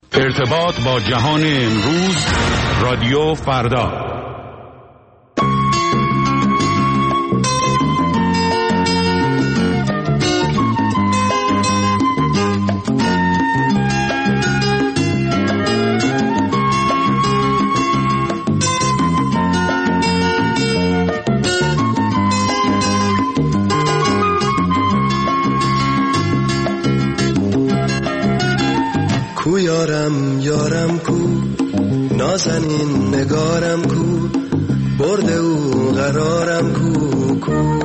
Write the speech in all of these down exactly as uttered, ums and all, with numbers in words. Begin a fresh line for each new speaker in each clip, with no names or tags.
ارتباط با جهان امروز، رادیو فردا.
کو یارم یارم کو، نازنین نگارم کو، برد او قرارم کو کو.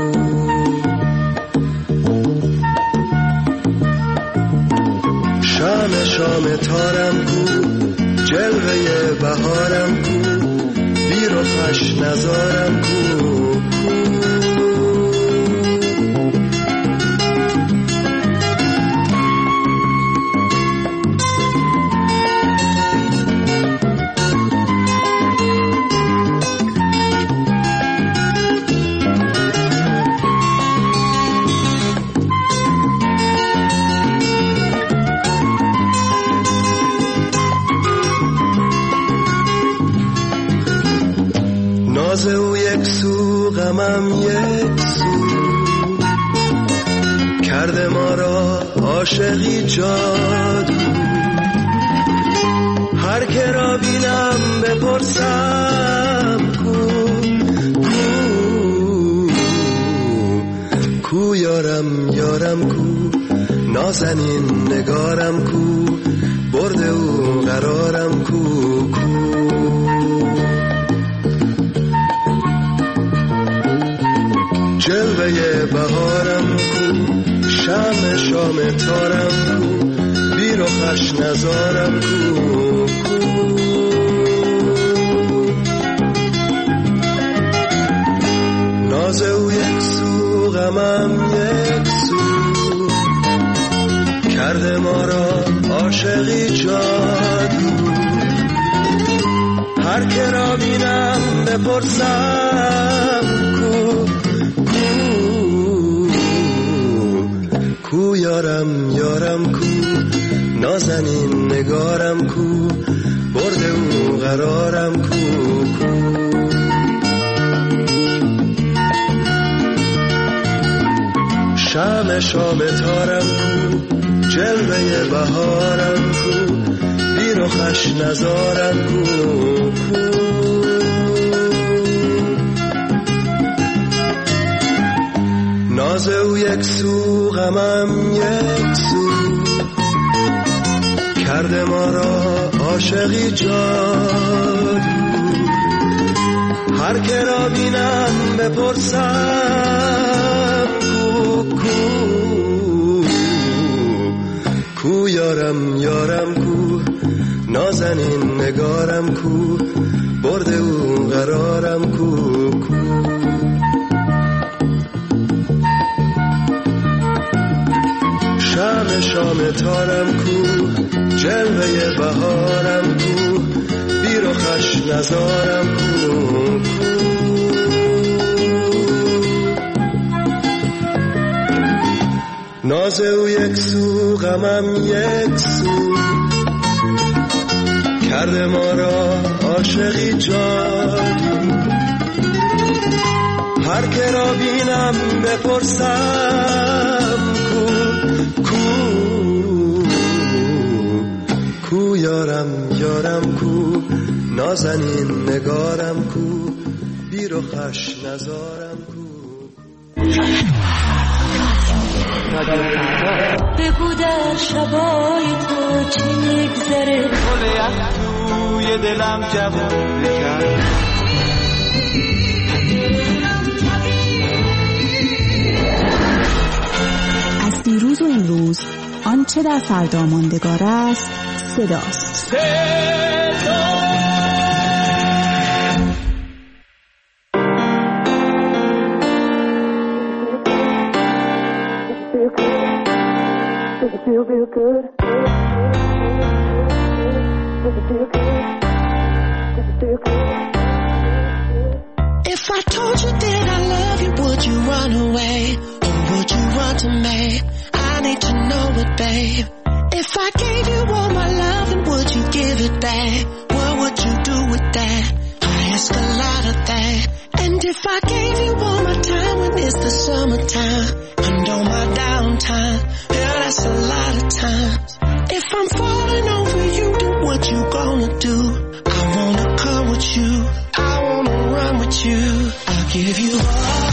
شام شام تارم کو، جلوه بهارم کو، بیر و خوش نزارم کو کو. ناز او یک سو، غمم یک سو، کرده ما را عاشقی جادو. هر که را بینم بپرسم کو کو کو یارم یارم کو، نازنین نگارم کو، برد او قرارم کو کو. جلوه بهارم کو، شام شام تارم کو، بیر و خوش نزارم کو کو. ناز او یک سو، غمم یک سو، کرده ما را عاشقی جادو. هر که را بینم بپرسم کو کو یارم یارم کو، نازنین نگارم کو، برد او قرارم کو کو. شام شام تارم کو، جلوه بهارم کو، بیر و خوش نزارم کو کو. ناز او یک سو، غمم یک سو، کرده ما را عاشقی جادو. هر که را بینم بپرسم کو کو کو یارم یارم کو، نازنین نگارم کو، برد او قرارم کو کو. شام شام تارم کو، جلوه بهارم کو، بیر و خوش نزارم کو کو. ناز او یک سو، غمم یک سو، کرده ما را عاشقی جادو. هر که را بینم بپرسم کو کو کو یارم یارم کو، نازنین نگارم کو، بیر و خوش نزارم کو.
بگو در شبای تو چی میگذره، گل یخ توی دلم جوون بکرد.
از دیروز و امروز آنچه در فردا ماندگار است صداست. صدا
Does it feel real good? Does it feel good? Does it feel good? If I told you that I love you, would you run away? Or would you run to me? I need to know it, babe. If I gave you all my love, and would you give it back? What would you do with that? I ask a lot of that. And if I gave you all my time when it's the summertime and on my downtime, yeah, that's a lot of times. If I'm falling over you, then what you gonna do? I wanna come with you, I wanna run with you. I'll give you all.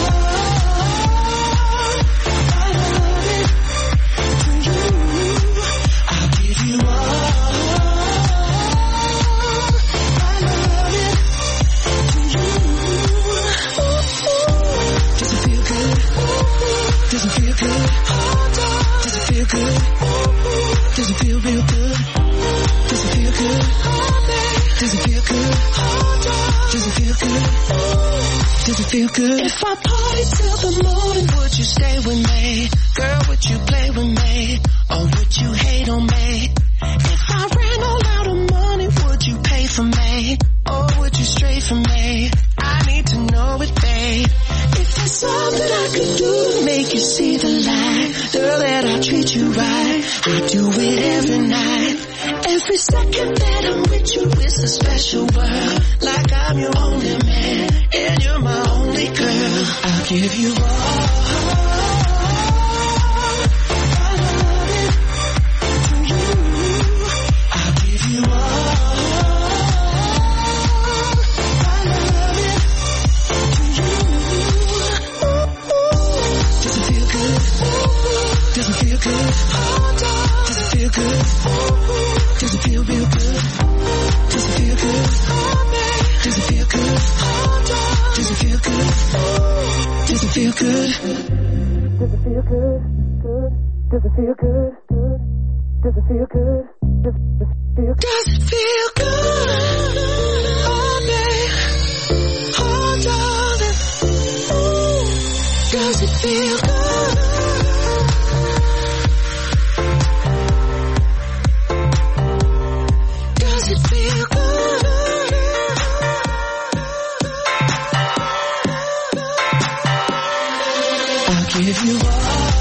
Does it feel good? Does it feel good? Does it feel real good? Does it feel good? Does it feel good? Does it feel good? Does it feel good? If I party till the morning, would you stay with me? Girl, would you play with me? Or would you hate on me? If I ran all out of money, would you pay for me? Or would you stray from me? I need to know it, babe. If there's something I could do to make you see the light, girl, that I treat you right, I do it every night. Every second that I'm with you is a special world. Like I'm your only man, and you're my only girl. I'll give you all. Does it feel good? Does it feel good? Does it feel real good? Does it feel good? Does it feel good? Does it feel good? Does it feel good? Does it feel good? Does it feel good? Does it feel good? Does it feel good? Oh, babe. Oh, darling. Does it feel good? Give you all.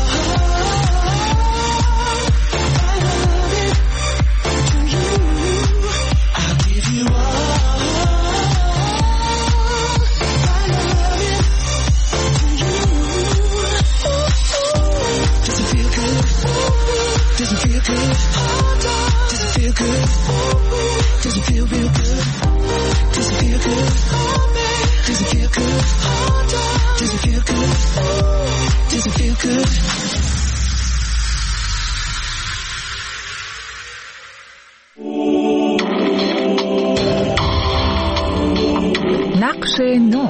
نقش نو.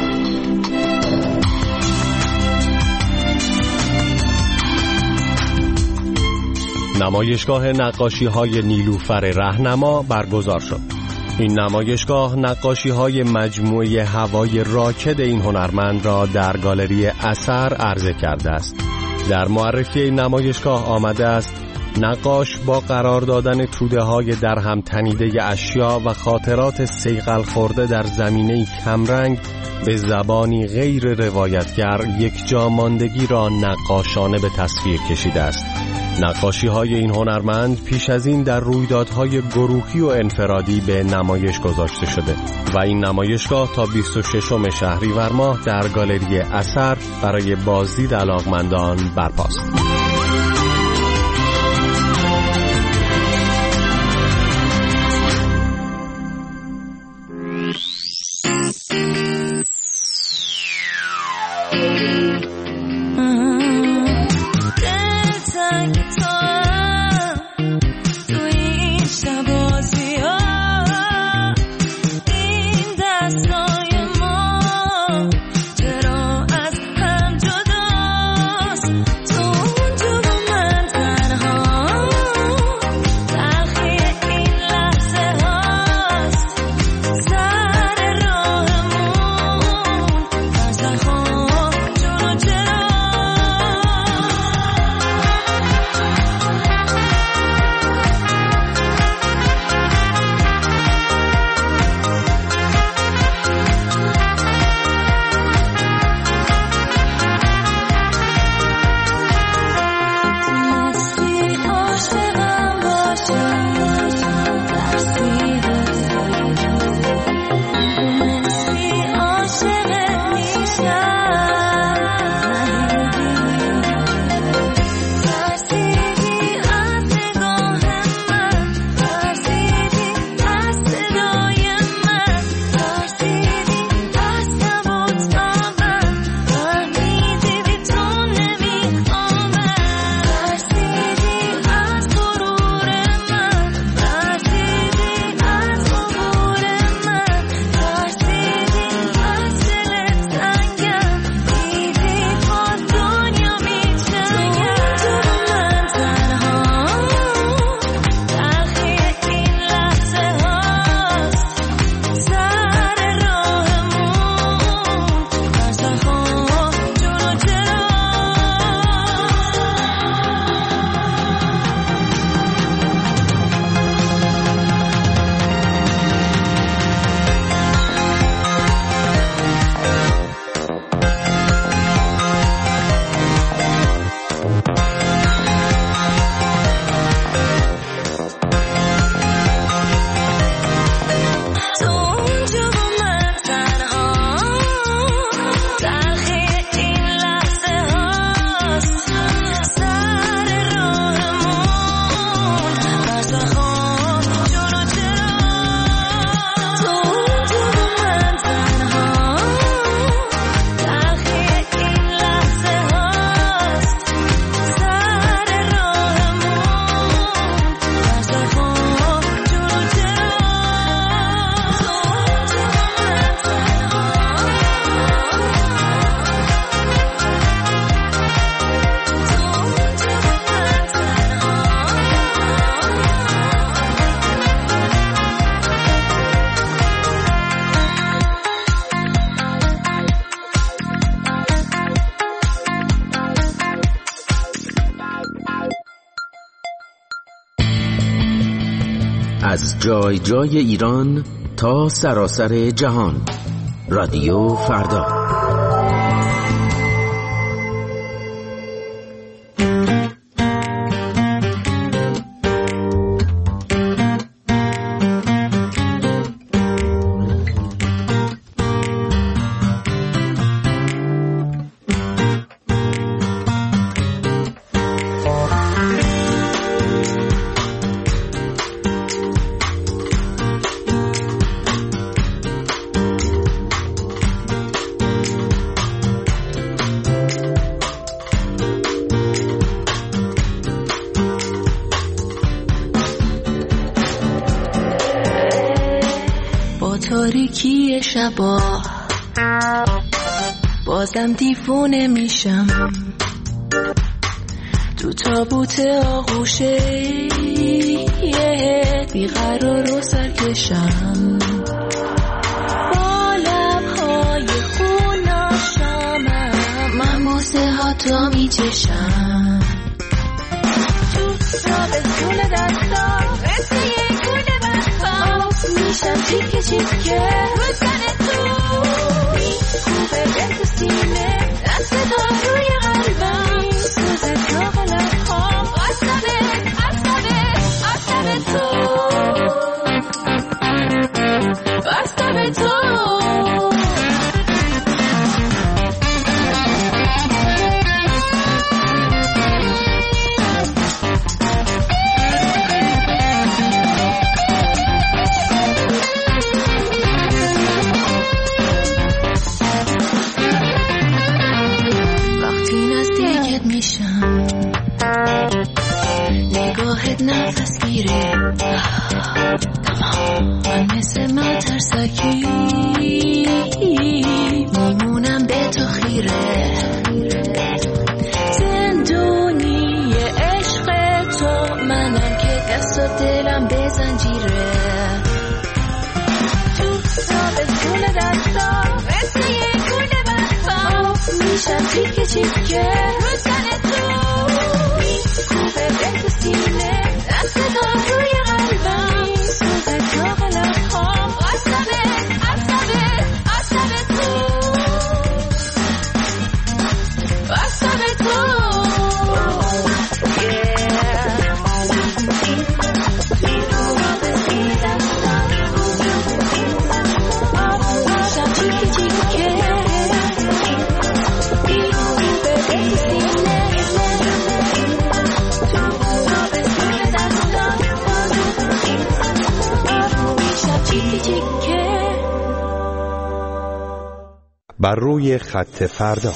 نمایشگاه نقاشی‌های نیلوفر رهنما برگزار شد. این نمایشگاه نقاشی‌های مجموعه هوای راکد این هنرمند را در گالری اثر عرضه کرده است. در معرفی این نمایشگاه آمده است نقاش با قرار دادن توده‌های در هم تنیده اشیا و خاطرات صیقل خورده در زمینه‌ای کمرنگ به زبانی غیر روایتگر یک جاماندگی را نقاشانه به تصویر کشیده است. نقاشی‌های این هنرمند پیش از این در رویدادهای گروهی و انفرادی به نمایش گذاشته شده و این نمایشگاه تا بیست و ششم شهریور ماه در گالری اثر برای بازدید علاقمندان برپاست.
تو
از جای جای ایران تا سراسر جهان. رادیو فردا.
تاریکی شبا بازم دیوونه میشم تو تابوت آغوشه بیقرار و سرکشم با لبهای خوناشمم من بوسه ها تو میچشم تو تابستون دستا مثل یه گونه بستا میشم چیکه چیکه رو تن تو میکوبه به تو سینه دست تا روی قلبم سوزه داغ لبخام آسمه آسمه آسمه تو آسمه تو نفس گیره من مثل من ترسکی میمونم به تو خیره زندونی عشق تو منم که دست و دلم به زنجیره تو تابستون دستا مثل یه گونه بستا میشم چیکه چیکه رو تن تو میکوبه به تو سینه دست تا روی قلبم سوزه داغ لبخام آسمه آسمه آسمه تو آسمه تو شب چیکه چیکه
بر روی خط فردا.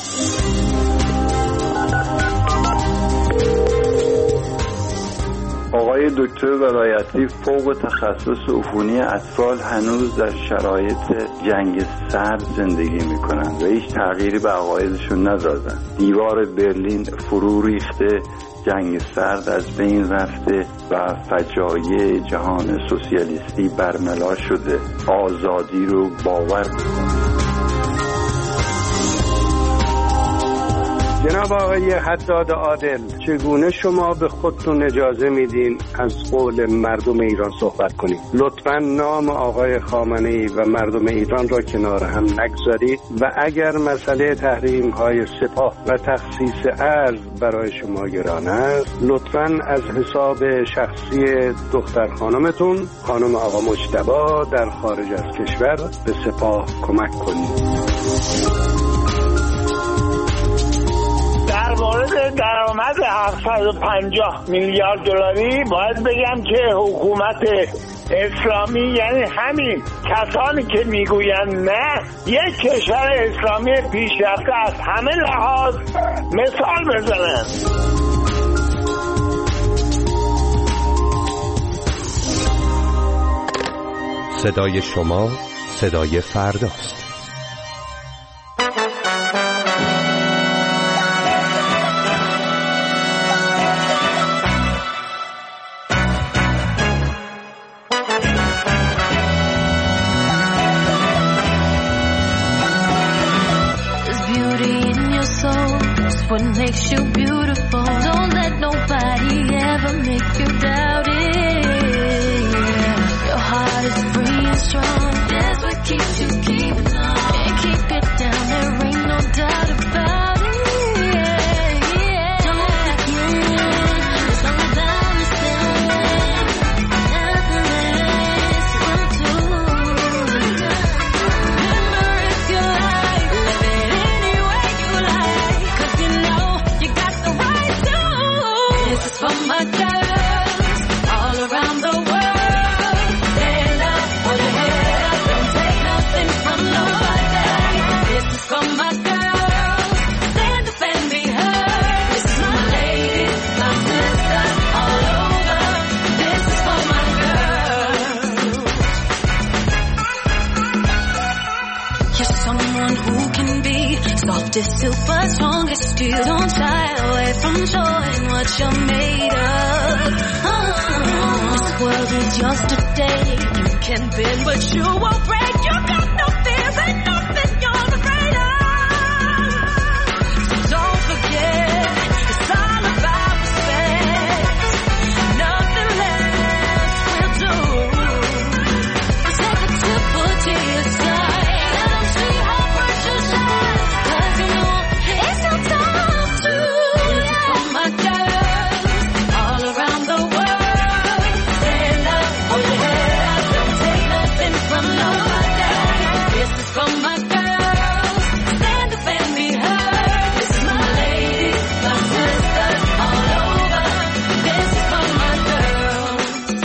آقای دکتر ولایتی فوق تخصص عفونی اطفال هنوز در شرایط جنگ سرد زندگی میکنند و هیچ تغییری به عقایدشون ندادن. دیوار برلین فرو ریخته، جنگ سرد از بین رفته و فجایع جهان سوسیالیستی برملا شده. آزادی رو باور کنید.
جناب آقای حداد عادل، چگونه شما به خودتون اجازه میدین از قول مردم ایران صحبت کنید؟ لطفاً نام آقای خامنه‌ای و مردم ایران را کنار هم نگذارید و اگر مسئله تحریم های سپاه و تخصیص ارز برای شما گران است، لطفاً از حساب شخصی دختر خانمتون، خانم آقا مجتبی در خارج از کشور، به سپاه کمک کنید.
در مورد درآمد هفتصد و پنجاه میلیارد دلاری باید بگم که حکومت اسلامی، یعنی همین کسانی که میگویند نه، یک کشور اسلامی پیشرفته از همه لحاظ مثال بزنند.
صدای شما صدای فرداست.
What makes you beautiful? Don't let nobody ever make you doubt it. Softest, super, strongest steel. Don't shy away from showing what you're made of. Oh, this world is yours today. You can bend, but you won't break. You got no fears, ain't nothing you're afraid of. So don't forget, it's all about respect. Nothing less will do. Take a tip to your side. Let them see how bright you shine. 'Cause you know it's your time to. This is for my girls all around the world. Stand up, hold your head up, don't take nothing from nobody. This is for my girls. Stand up and be heard. This is my ladies, my sisters all over. This is for my girls.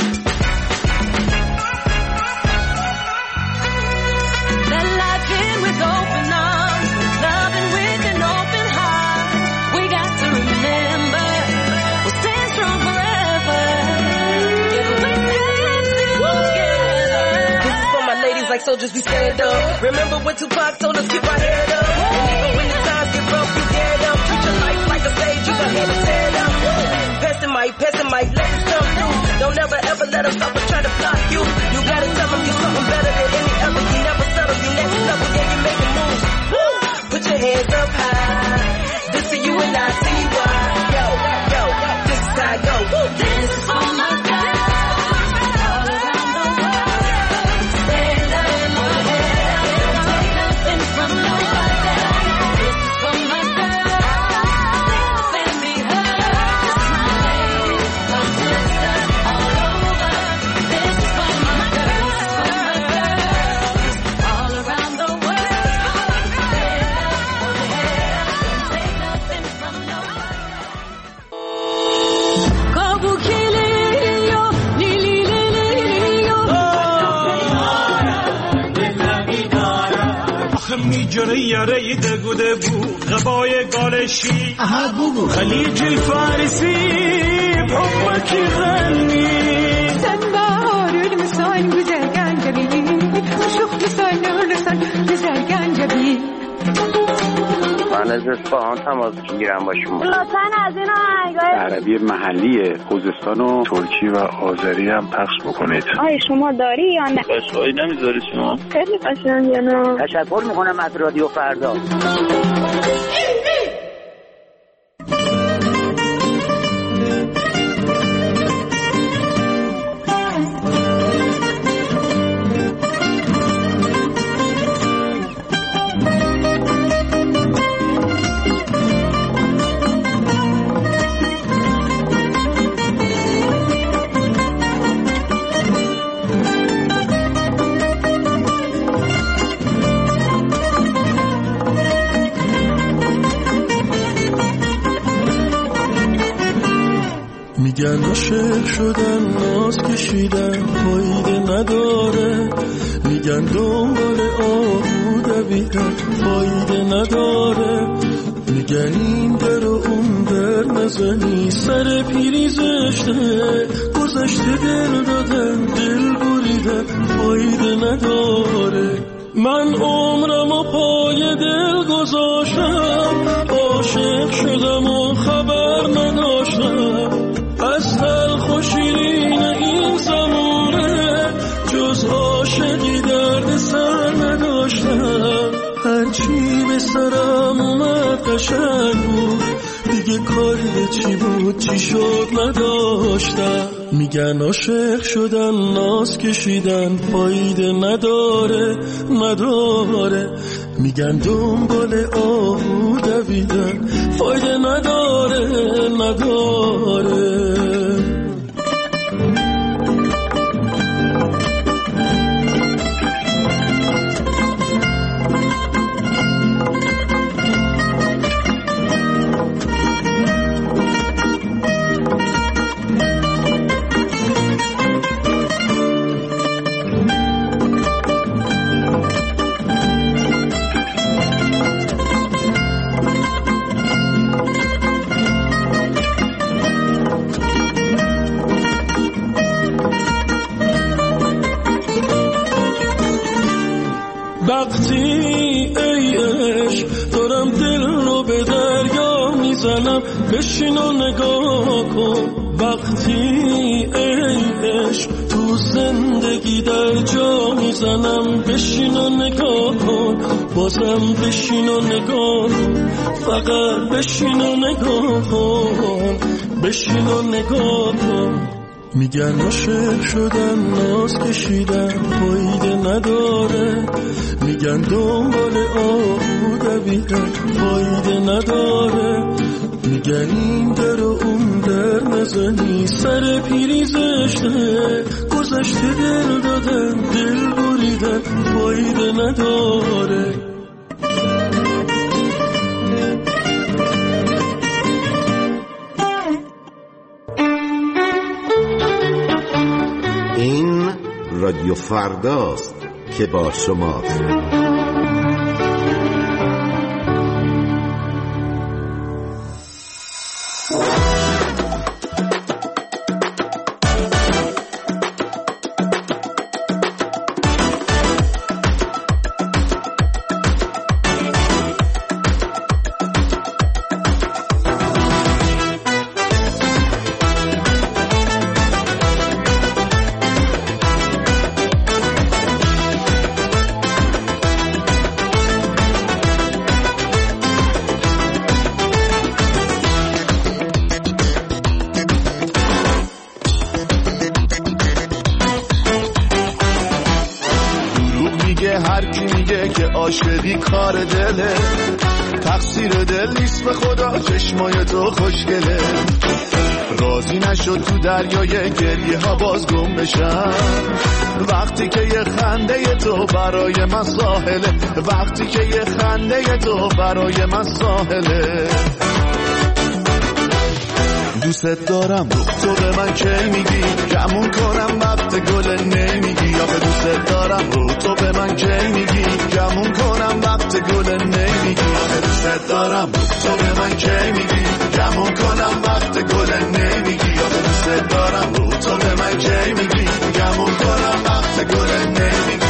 Let life in with open arms, loving with an open heart. We got to remember, we'll stand strong forever. Yeah, we stand still together.
This is for my ladies like soldiers, we stand up. Remember when Tupac told us keep our head up. And even when the times get rough, you get up. Treat your life like a stage, you got here to stand up. Pass the mic, pass the mic, let us come through. Don't ever ever let us stop and try to block you. You gotta tell them you're something better than any other. You never settle, you next level, yeah, you making moves. Woo! Put your hands up high. This for you and I, see why. Yo, yo, this is how I go. Woo!
This is for my girls all around the world. Stand up, hold your head up, don't take nothing from nobody. This is for my girls. Stand up and be heard. This is my ladies, my sisters all over. This is for my girls, for my girls all around the world. Stand up, hold your head up, don't take nothing from nobody.
آخه میجره یاره دگو دگو غبای گالشی خلیج الفارسی بحبك يغني
سنبار المساين güzel gencebi شوخ مساين ورسن güzel gencebi
من از اصفهان تماس میگیرم با شما.
لطفاً از این آهنگای
عربی محلی خوزستان و ترکی و آذری هم پخش بکنید.
آیا شما داری یا نه؟
باشهایی نمیذاری شما؟
خیلی قشنگه نه؟
تشکر میکنم از رادیو فردا.
میگن عاشق شدن ناز کشیدن فایده نداره میگن دنبال آهو دویدن فایده نداره میگن این در و اون در نزنی سر پیری زشته گذشته دل دادن دل بریدن فایده نداره من عمرم و پای دل گذاشتم عاشق شدم و خبر نداشتم از تلخ و شیرین این زمونه جز عاشقی درد سر نداشتم هرچی به سرم اومد قشنگ بود دیگه کاری به چی بود چی شد نداشتم میگن عاشق شدن ناز کشیدن فایده نداره نداره میگن دنبال آهو دویدن فایده نداره نداره وقتی ای عشق دارم
میزنم بشین و نگاه کن وقتی ای عشق تو زندگی در جا میزنم بشین و نگاه کن بازم بشین و نگاه کن فقط بشین و نگاه کن بشین و نگاه کن میگن عاشق شدن ناز کشیدن فایده نداره میگن دنبال آهو دویدن فایده نداره میگن این در و اون در نزنی سر پیری زشته گذشته دل دادن دل بریدن فایده نداره
این رادیو فرداست که با شماست.
عاشقی کار دله تقصیر دل نیست به خدا چشمای تو خوشگله راضی نشد تو دریای گریه ها باز گم بشم وقتی که یه خنده تو برای من ساحله وقتی که یه خنده تو برای من ساحله دوست دارم تو به من کی میگی گمون کنم وقت گل نمیگی یا به دوست دارم تو به من کی میگی گمون کنم وقت گل نمیگی یا به دوست دارم تو به من کی میگی گمون کنم وقت گل نمیگی یا به دوست دارم تو به من کی میگی گمون کنم وقت گل نمیگی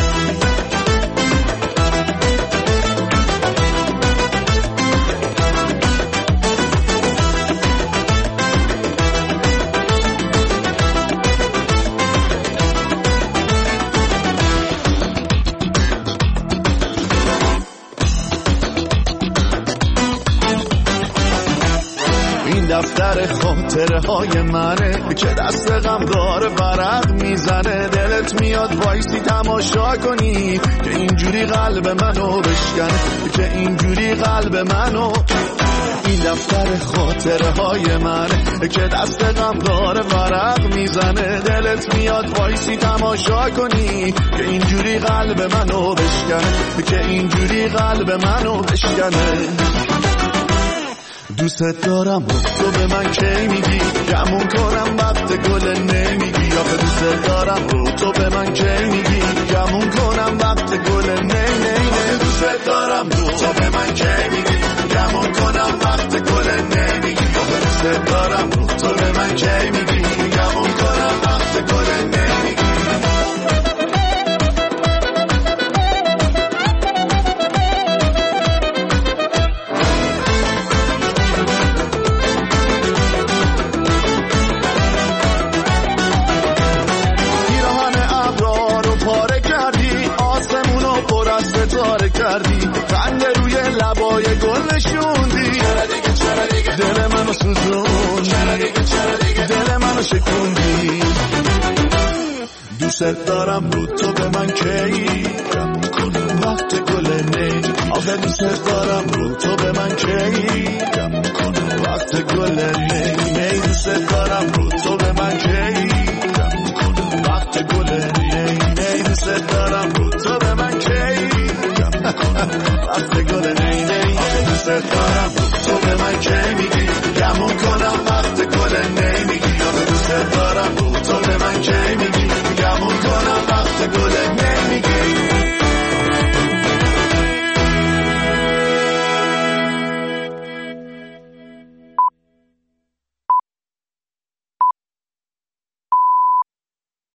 دفتر خاطره های منه که دست غم داره ورق میزنه دلت میاد وایسی تماشا کنی که اینجوری قلب منو بشکنه که اینجوری قلب منو این دفتر خاطره های منه که دست غم داره ورق میزنه دلت میاد وایسی تماشا کنی که اینجوری قلب منو بشکنه که اینجوری قلب منو بشکنه دوست دارم تو به من کی میگی گمون کنم وقت گل نمیگی یا به دوست دارم تو به من کی میگی گمون کنم وقت گل نمی نمی دوست دارم تو به من کی میگی گمون کنم وقت گل نمیگی یا به دوست دارم تو به من کی میگی گمون کنم وقت گل نمیگی کردی خنده روی لبای گل نشوندی دل منو سوزوندی دل منو شکوندی دوست دارم رو تو به من کی گمون کنم وقت گل نمیگی آخه دوست دارم رو تو به من کی گمون کنم وقت گل نمیگی دوست دارم رو تو